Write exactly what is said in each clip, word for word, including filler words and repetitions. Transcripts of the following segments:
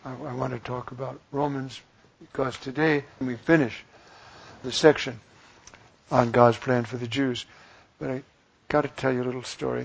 I, I want to talk about Romans because today we finish the section on God's plan for the Jews. But I got to tell you a little story.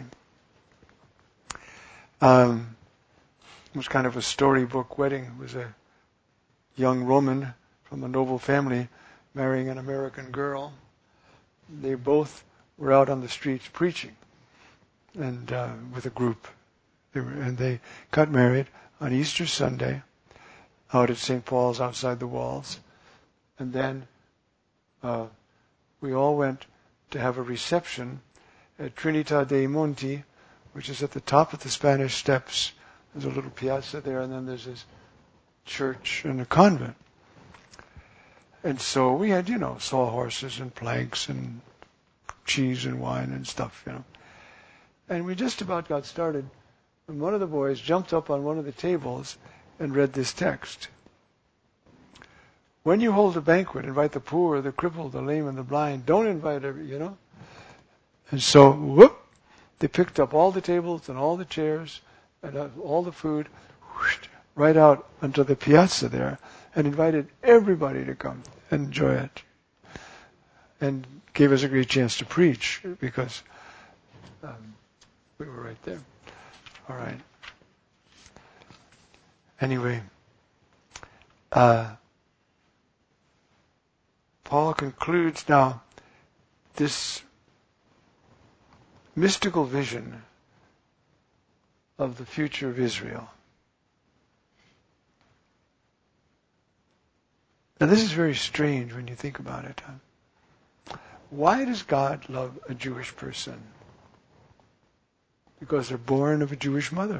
Um, it was kind of a storybook wedding. It was a young Roman from a noble family marrying an American girl. They both were out on the streets preaching, and uh, with a group. They were, and they got married on Easter Sunday out at Saint Paul's outside the walls. And then uh, we all went to have a reception at Trinità dei Monti, which is at the top of the Spanish Steps. There's a little piazza there, and then there's this church and a convent. And so we had, you know, sawhorses and planks and cheese and wine and stuff, you know. And we just about got started when one of the boys jumped up on one of the tables and read this text. When you hold a banquet, invite the poor, the crippled, the lame, and the blind. Don't invite every, you know. And so, whoop, they picked up all the tables and all the chairs and all the food, whoosh, right out onto the piazza there, and invited everybody to come and enjoy it. And gave us a great chance to preach because um, we were right there. All right. Anyway, uh, Paul concludes now this mystical vision of the future of Israel. Now this is very strange when you think about it. Huh? Why does God love a Jewish person? Because they're born of a Jewish mother.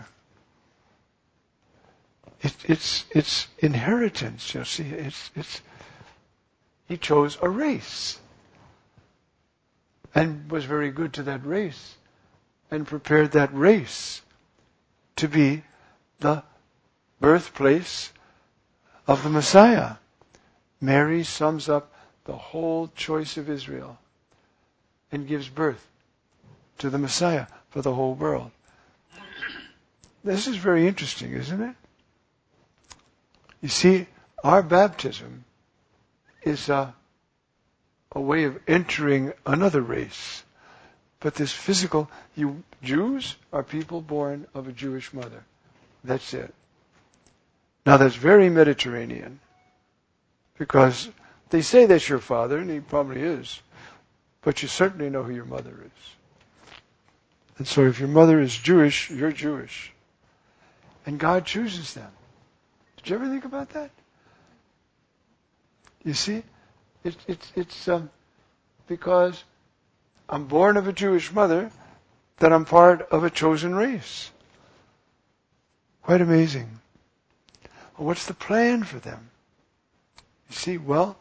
It, it's it's inheritance, you see. It's it's. He chose a race, and was very good to that race, and prepared that race to be the birthplace of the Messiah. Mary sums up the whole choice of Israel and gives birth to the Messiah for the whole world. This is very interesting, isn't it? You see, our baptism is a, a way of entering another race. But this physical, you Jews are people born of a Jewish mother. That's it. Now that's very Mediterranean. Because they say that's your father, and he probably is. But you certainly know who your mother is. And so if your mother is Jewish, you're Jewish. And God chooses them. Did you ever think about that? You see, it, it, it's um, because I'm born of a Jewish mother that I'm part of a chosen race. Quite amazing. Well, what's the plan for them? You see, well,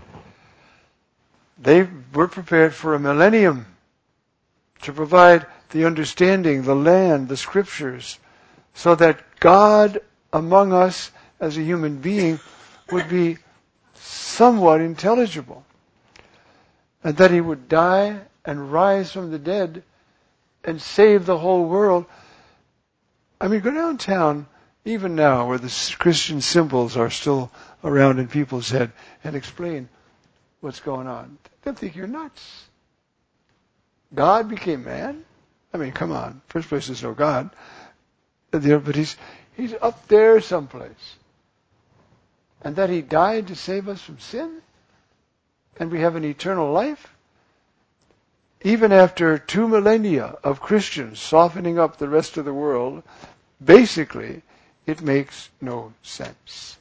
they were prepared for a millennium to provide the understanding, the land, the scriptures, so that God among us as a human being would be somewhat intelligible. And that he would die and rise from the dead and save the whole world. I mean, go downtown, even now, where the Christian symbols are still around in people's head, and explain what's going on. They'll think you're nuts. God became man? I mean, come on. First place, there's no God. But he's he's up there someplace. And that he died to save us from sin? And we have an eternal life? Even after two millennia of Christians softening up the rest of the world, basically, it makes no sense.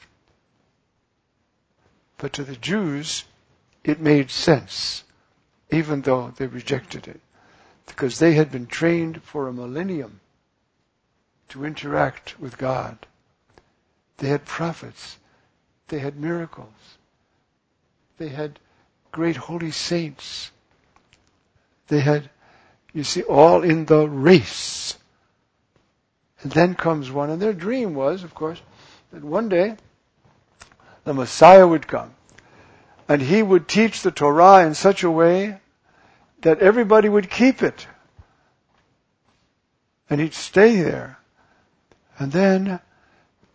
But to the Jews, it made sense, even though they rejected it, because they had been trained for a millennium to interact with God. They had prophets. They had miracles. They had great holy saints. They had, you see, all in the race. And then comes one, and their dream was, of course, that one day the Messiah would come, and he would teach the Torah in such a way that everybody would keep it. And he'd stay there. And then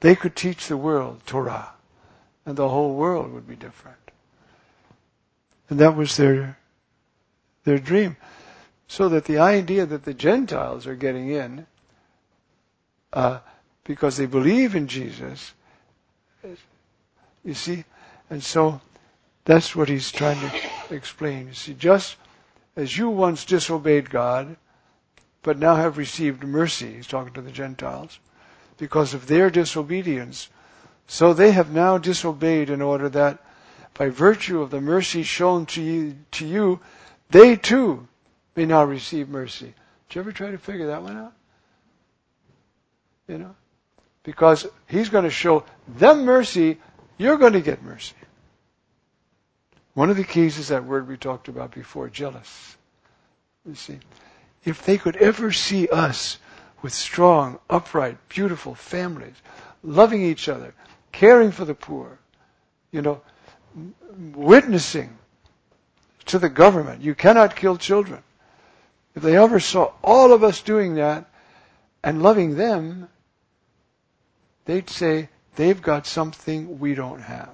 they could teach the world Torah, and the whole world would be different. And that was their their dream. So that the idea that the Gentiles are getting in uh, because they believe in Jesus, you see, and so that's what he's trying to explain. You see, just as you once disobeyed God, but now have received mercy, he's talking to the Gentiles, because of their disobedience, so they have now disobeyed in order that by virtue of the mercy shown to you, to you, they too may now receive mercy. Did you ever try to figure that one out? You know? Because he's going to show them mercy, you're going to get mercy. One of the keys is that word we talked about before, jealous. You see, if they could ever see us with strong, upright, beautiful families, loving each other, caring for the poor, you know, witnessing to the government, you cannot kill children. If they ever saw all of us doing that and loving them, they'd say they've got something we don't have.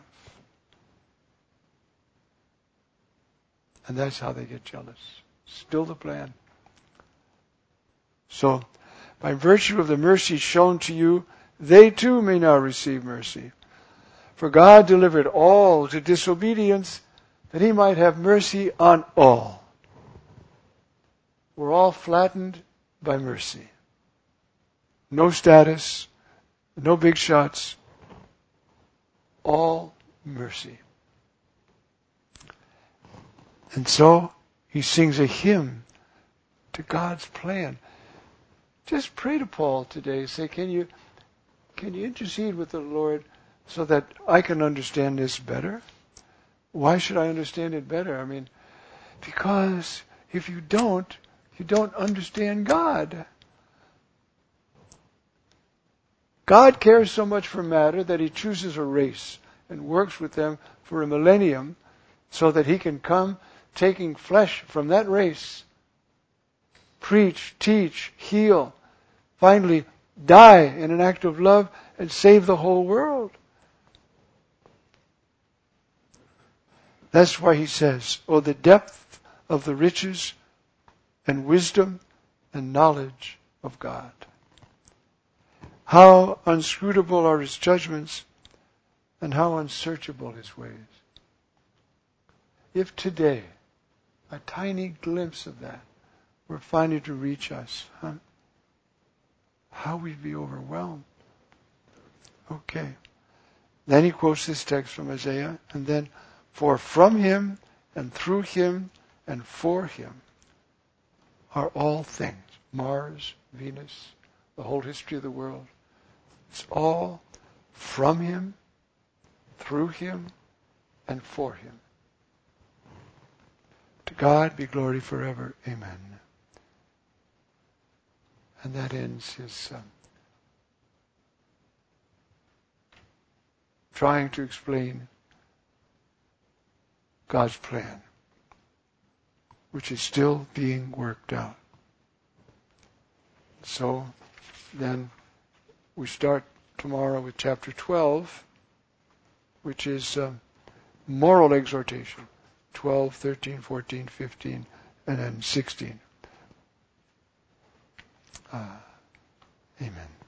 And that's how they get jealous. Still the plan. So, by virtue of the mercy shown to you, they too may now receive mercy. For God delivered all to disobedience, that he might have mercy on all. We're all flattened by mercy. No status, no big shots, all mercy. And so he sings a hymn to God's plan. Just pray to Paul today. Say, can you can you intercede with the Lord so that I can understand this better? Why should I understand it better? I mean, because if you don't, you don't understand God. God cares so much for matter that he chooses a race and works with them for a millennium so that he can come taking flesh from that race, preach, teach, heal, finally die in an act of love and save the whole world. That's why he says, oh, the depth of the riches and wisdom and knowledge of God. How inscrutable are his judgments and how unsearchable his ways. If today a tiny glimpse of that were finally to reach us, huh? How we'd be overwhelmed. Okay. Then he quotes this text from Isaiah, and then, for from him and through him and for him are all things. Mars, Venus, the whole history of the world. It's all from him, through him, and for him. To God be glory forever. Amen. And that ends his um, trying to explain God's plan, which is still being worked out. So then we start tomorrow with chapter twelve, which is um, moral exhortation. twelve, thirteen, fourteen, fifteen, and then sixteen. Uh, amen.